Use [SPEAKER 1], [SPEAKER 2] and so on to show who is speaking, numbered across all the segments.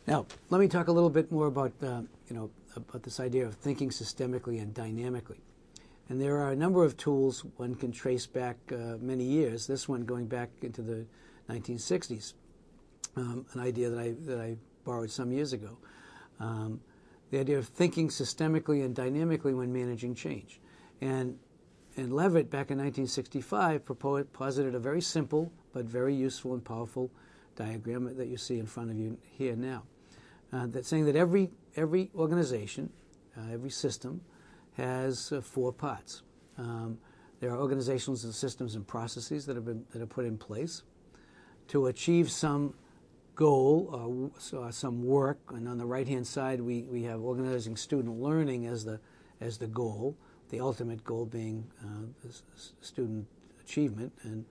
[SPEAKER 1] Now, let me talk a little bit more about, about this idea of thinking systemically and dynamically. And there are a number of tools one can trace back many years, this one going back into the 1960s, an idea that I borrowed some years ago. The idea of thinking systemically and dynamically when managing change. And Levitt, back in 1965, posited a very simple but very useful and powerful diagram that you see in front of you here now. That's saying that every organization, every system, has 4 parts. There are organizational systems and processes that are put in place to achieve some goal or some work. And on the right-hand side, we have organizing student learning as the goal. The ultimate goal being student achievement and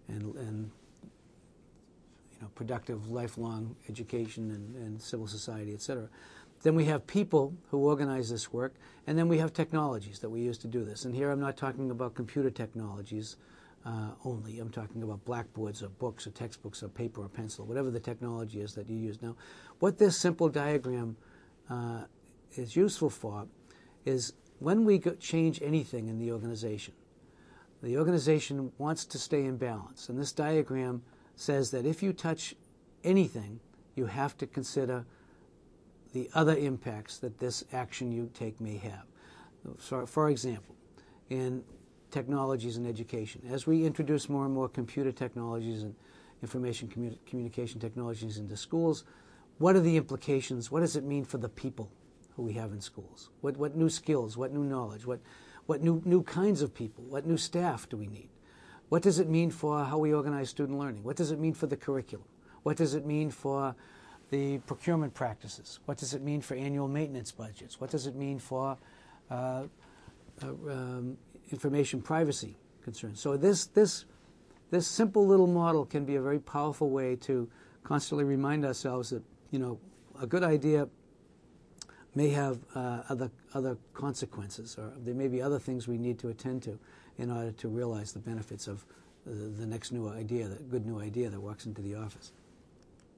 [SPEAKER 1] productive lifelong education and civil society, etc. Then we have people who organize this work, and then we have technologies that we use to do this. And here I'm not talking about computer technologies only. I'm talking about blackboards or books or textbooks or paper or pencil, whatever the technology is that you use. Now, what this simple diagram is useful for is when we change anything in the organization wants to stay in balance. And this diagram says that if you touch anything, you have to consider the other impacts that this action you take may have. So, for example, in technologies in education, as we introduce more and more computer technologies and information communication technologies into schools, what are the implications? What does it mean for the people who we have in schools? What new skills, what new knowledge, what new kinds of people, what new staff do we need? What does it mean for how we organize student learning? What does it mean for the curriculum? What does it mean for the procurement practices? What does it mean for annual maintenance budgets? What does it mean for information privacy concerns? So this simple little model can be a very powerful way to constantly remind ourselves that a good idea may have other consequences, or there may be other things we need to attend to in order to realize the benefits of the next new idea, the good new idea that walks into the office.